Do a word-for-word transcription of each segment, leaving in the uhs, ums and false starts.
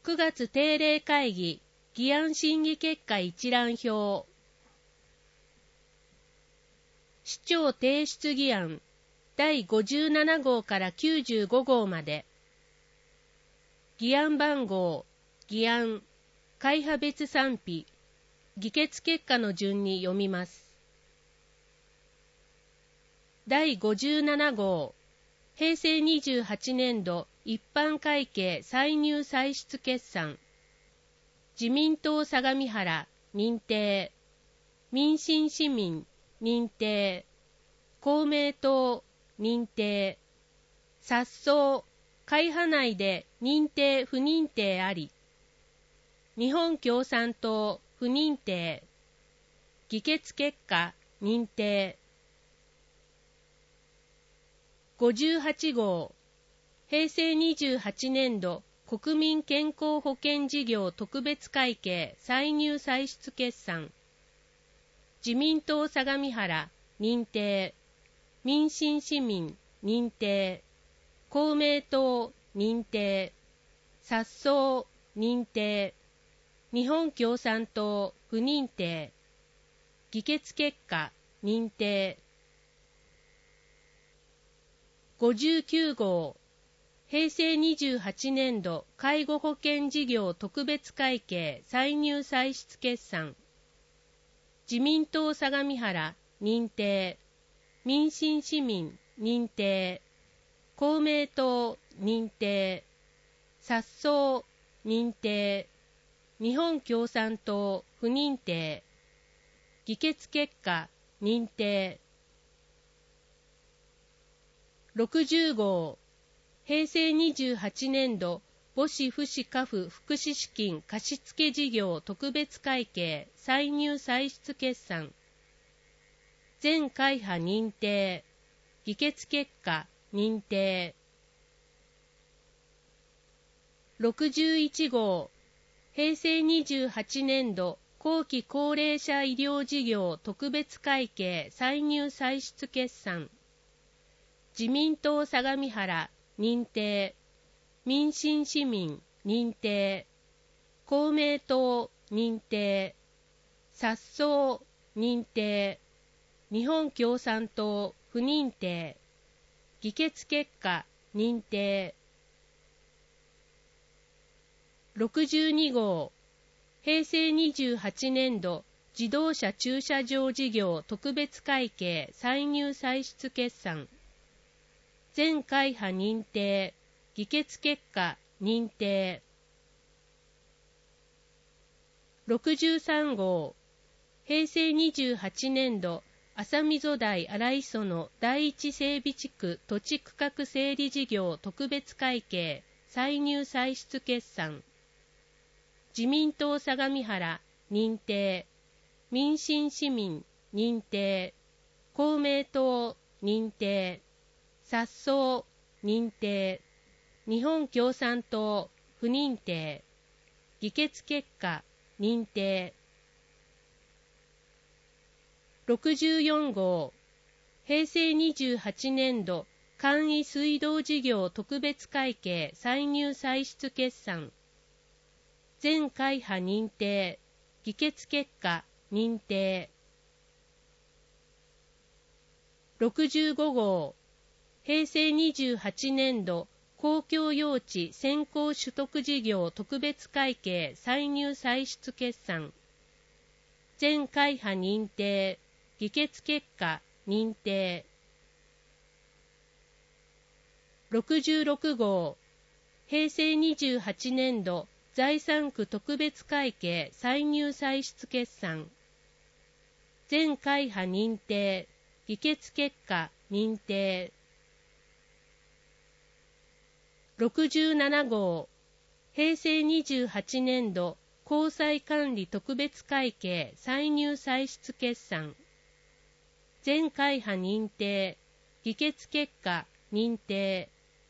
くがつ定例会議議案審議結果一覧表。市長提出議案だいごじゅうなな号からきゅうじゅうご号まで。議案番号、議案、会派別賛否、議決結果の順に読みます。だいごじゅうなな号、平成にじゅうはちねん度一般会計歳入歳出決算。自民党相模原、認定。民進市民、認定。公明党、認定。殺走、会派内で認定不認定あり。日本共産党、不認定。議決結果、認定。ごじゅうはち号、平成にじゅうはちねん度国民健康保険事業特別会計歳入歳出決算。自民党相模原、認定。民進市民、認定。公明党、認定。殺走、認定。日本共産党、不認定。議決結果、認定。ごじゅうきゅう号、平成にじゅうはちねん度介護保険事業特別会計歳入歳出決算。自民党相模原、認定。民進市民、認定。公明党、認定。殺走、認定。日本共産党、不認定。議決結果、認定。ろくじゅう号、平成にじゅうはちねん度母子父子家父福祉資金貸付事業特別会計歳入歳出決算。全会派認定。議決結果、認定。ろくじゅういち号、平成にじゅうはちねん度後期高齢者医療事業特別会計歳入歳出決算。自民党相模原、認定。民進市民、認定。公明党、認定。殺走、認定。日本共産党、不認定。議決結果、認定。ろくじゅうに号、平成にじゅうはちねん度自動車駐車場事業特別会計歳入歳出決算。全会派認定。議決結果、認定。ろくじゅうさん号、平成にじゅうはちねん度浅溝台荒磯の第一整備地区土地区画整理事業特別会計歳入歳出決算。自民党相模原、認定。民進市民、認定。公明党、認定。殺走、認定。日本共産党、不認定。議決結果、認定。ろくじゅうよん号、平成にじゅうはちねん度簡易水道事業特別会計歳入歳出決算。全会派認定。議決結果、認定。ろくじゅうご号、平成にじゅうはちねん度公共用地先行取得事業特別会計歳入歳出決算。全会派認定。議決結果、認定。ろくじゅうろく号、平成にじゅうはちねん度財産区特別会計歳入歳出決算。全会派認定。議決結果、認定。ろくじゅうなな号、平成にじゅうはちねん度公債管理特別会計歳入歳出決算。全会派認定。議決結果、認定。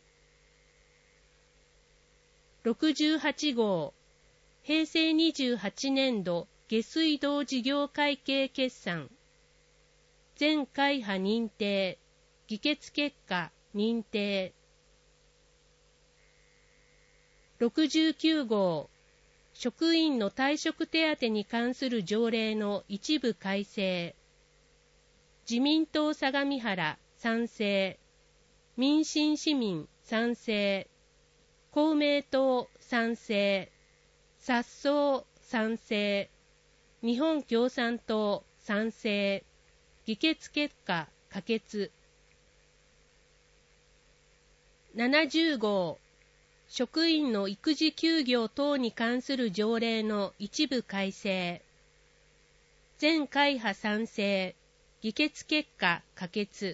ろくじゅうはち号、平成にじゅうはちねん度下水道事業会計決算。全会派認定。議決結果、認定。 ろくじゅうきゅう号、職員の退職手当に関する条例の一部改正。自民党相模原賛成、民進市民賛成、公明党賛成、殺走賛成、日本共産党賛成、議決結果可決。ななじゅう号、職員の育児休業等に関する条例の一部改正。全会派賛成、議決結果可決。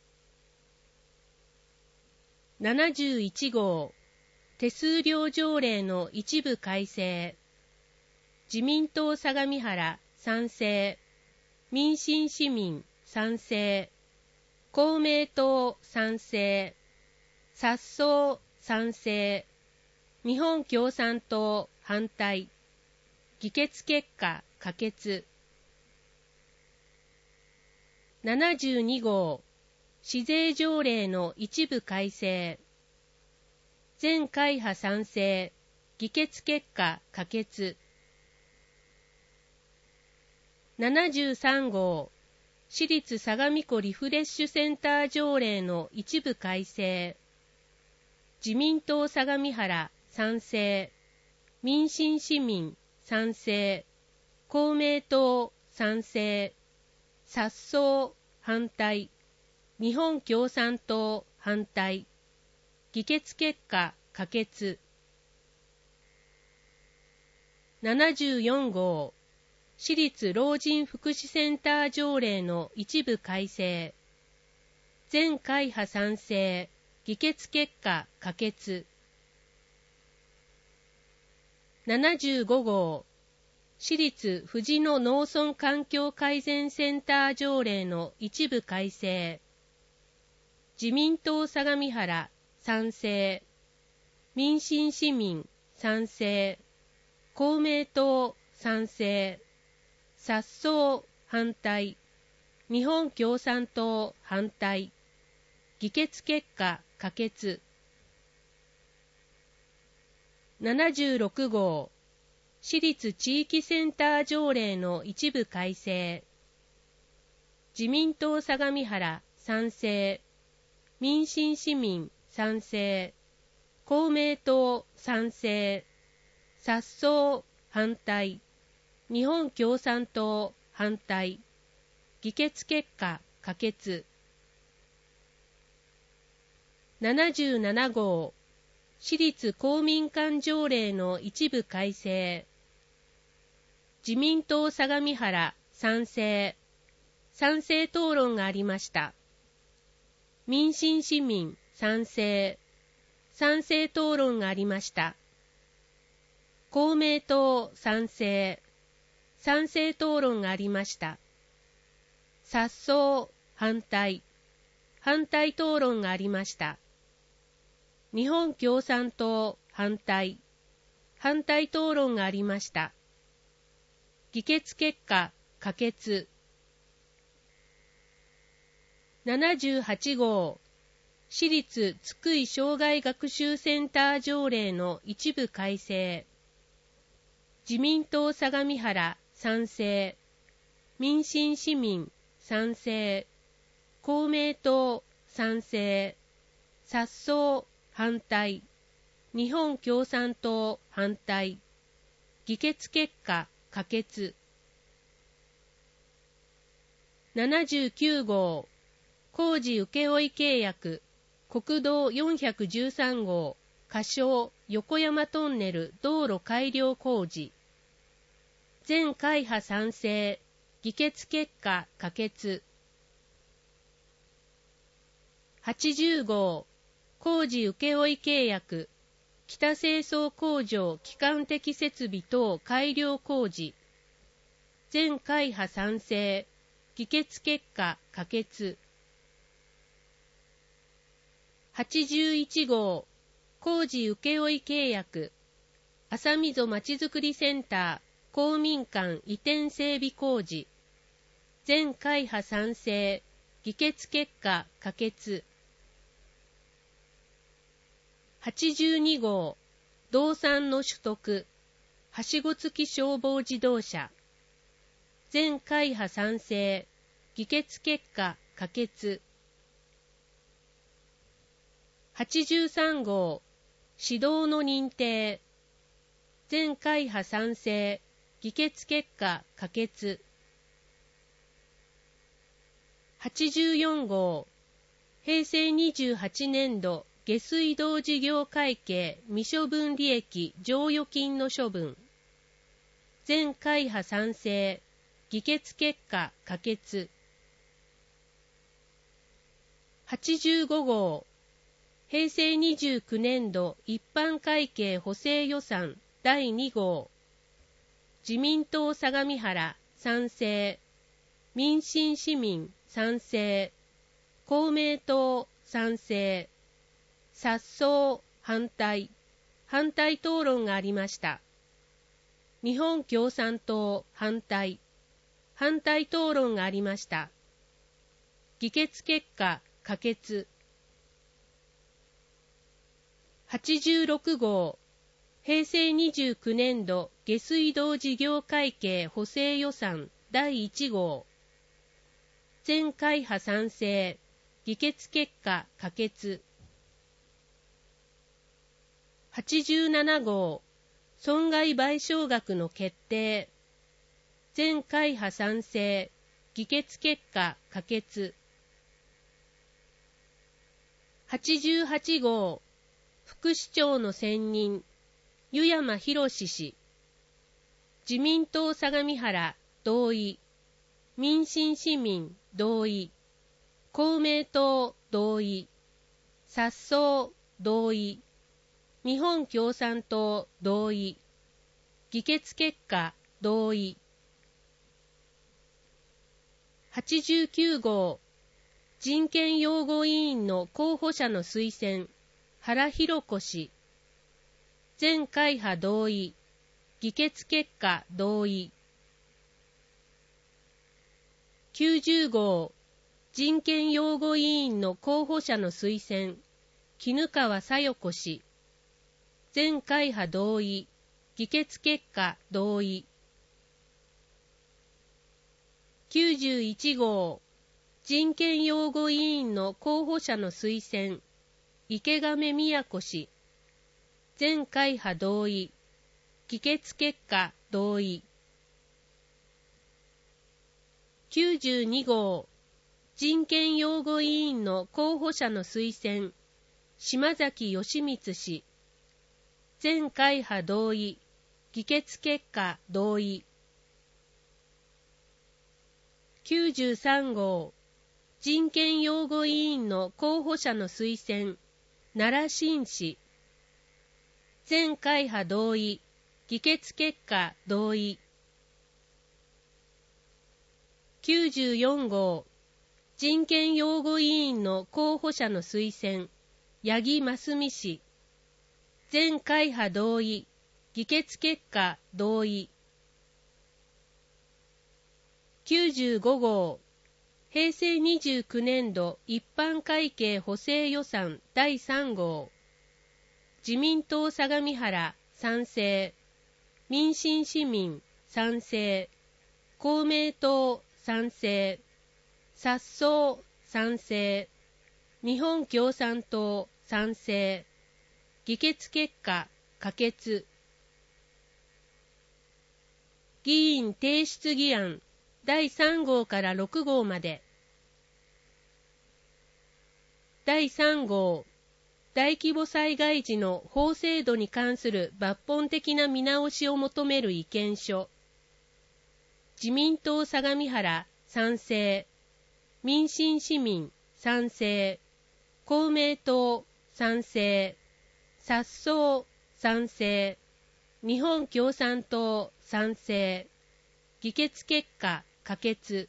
ななじゅういち号、手数料条例の一部改正。自民党相模原賛成、民進市民賛成、公明党賛成、殺走賛成、日本共産党反対。議決結果可決。ななじゅうに号、市税条例の一部改正。全会派賛成、議決結果可決。ななじゅうさん号、市立相模湖リフレッシュセンター条例の一部改正。自民党相模原賛成、民進市民賛成、公明党賛成、殺走反対、日本共産党反対。議決結果可決。ななじゅうよん号、市立老人福祉センター条例の一部改正。全会派賛成、議決結果可決。ななじゅうご号、市立富士野農村環境改善センター条例の一部改正。自民党相模原賛成、民進市民賛成、公明党賛成、殺走反対、日本共産党反対。議決結果可決。ななじゅうろく号、市立地域センター条例の一部改正。自民党相模原賛成、民進市民賛成、公明党賛成、殺走反対、日本共産党反対。議決結果可決。ななじゅうなな号、市立公民館条例の一部改正。自民党相模原賛成、賛成討論がありました。民進市民賛成、賛成討論がありました。公明党賛成、賛成討論がありました。殺走反対、反対討論がありました。日本共産党反対、反対討論がありました。議決結果可決。ななじゅうはち号、市立津久井障害学習センター条例の一部改正。自民党相模原賛成、民進市民賛成、公明党賛成、殺走反対、日本共産党反対。議決結果可決。ななじゅうきゅう号、工事請負契約、国道よんひゃくじゅうさん号、仮称横山トンネル道路改良工事。全会派賛成、議決結果可決。はちじゅう号、工事請負契約、北清掃工場基幹的設備等改良工事。全会派賛成、議決結果可決。はちじゅういち号、工事請負契約、浅溝まちづくりセンター公民館移転整備工事。全会派賛成、議決結果可決。はちじゅうに号、 動産の取得、はしご付き消防自動車。全会派賛成、議決結果可決。はちじゅうさん号、指導の認定。全会派賛成、議決結果可決。はちじゅうよん号、平成にじゅうはちねん度下水道事業会計未処分利益剰余金の処分。全会派賛成、議決結果可決。はちじゅうご号、平成にじゅうきゅうねん度一般会計補正予算だいに号。自民党相模原賛成、民進市民賛成、公明党賛成、殺走反対、反対討論がありました。日本共産党反対、反対討論がありました。議決結果可決。はちじゅうろく号、平成にじゅうきゅうねん度下水道事業会計補正予算だいいち号。全会派賛成、議決結果可決。はちじゅうなな号、損害賠償額の決定。全会派賛成、議決結果可決。はちじゅうはち号、副市長の選任、湯山博氏。自民党相模原同意、民進市民同意、公明党同意、殺走同意、日本共産党同意、議決結果同意。はちじゅうきゅう号、人権擁護委員の候補者の推薦、原弘子氏。全会派同意、議決結果同意。きゅうじゅう号、人権擁護委員の候補者の推薦、絹川小代子氏。全会派同意、議決結果同意。きゅうじゅういち号、人権擁護委員の候補者の推薦、池亀美子氏。全会派同意、議決結果同意。きゅうじゅうに号、人権擁護委員の候補者の推薦、島崎義光氏。全会派同意、議決結果同意。きゅうじゅうさん号、人権擁護委員の候補者の推薦、奈良新氏。全会派同意、議決結果同意。きゅうじゅうよん号、人権擁護委員の候補者の推薦、八木真澄氏。全会派同意、議決結果同意。きゅうじゅうご号、平成にじゅうきゅうねん度一般会計補正予算だいさん号。自民党相模原賛成、民進市民賛成、公明党賛成、殺走賛成、日本共産党賛成、議決結果可決。議員提出議案だいさん号からろく号まで。だいさん号、大規模災害時の法制度に関する抜本的な見直しを求める意見書。自民党相模原賛成、民進市民賛成、公明党賛成、殺走賛成、日本共産党賛成、議決結果可決。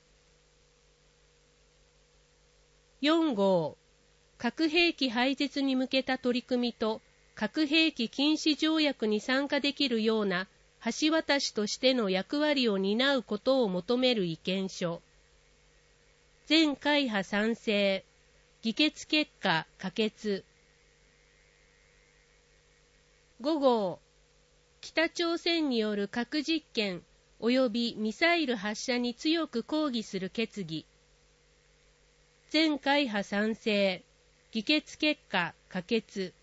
よん号、核兵器廃絶に向けた取り組みと核兵器禁止条約に参加できるような橋渡しとしての役割を担うことを求める意見書。全会派賛成、議決結果可決。 ご号、北朝鮮による核実験及びミサイル発射に強く抗議する決議。全会派賛成。議決結果可決。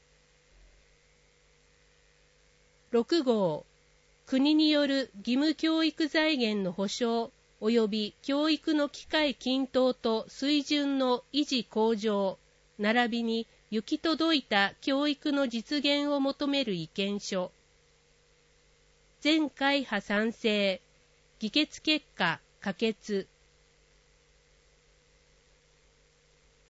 ろく号、国による義務教育財源の保障及び教育の機会均等と水準の維持向上、並びに行き届いた教育の実現を求める意見書。全会派賛成。議決結果可決。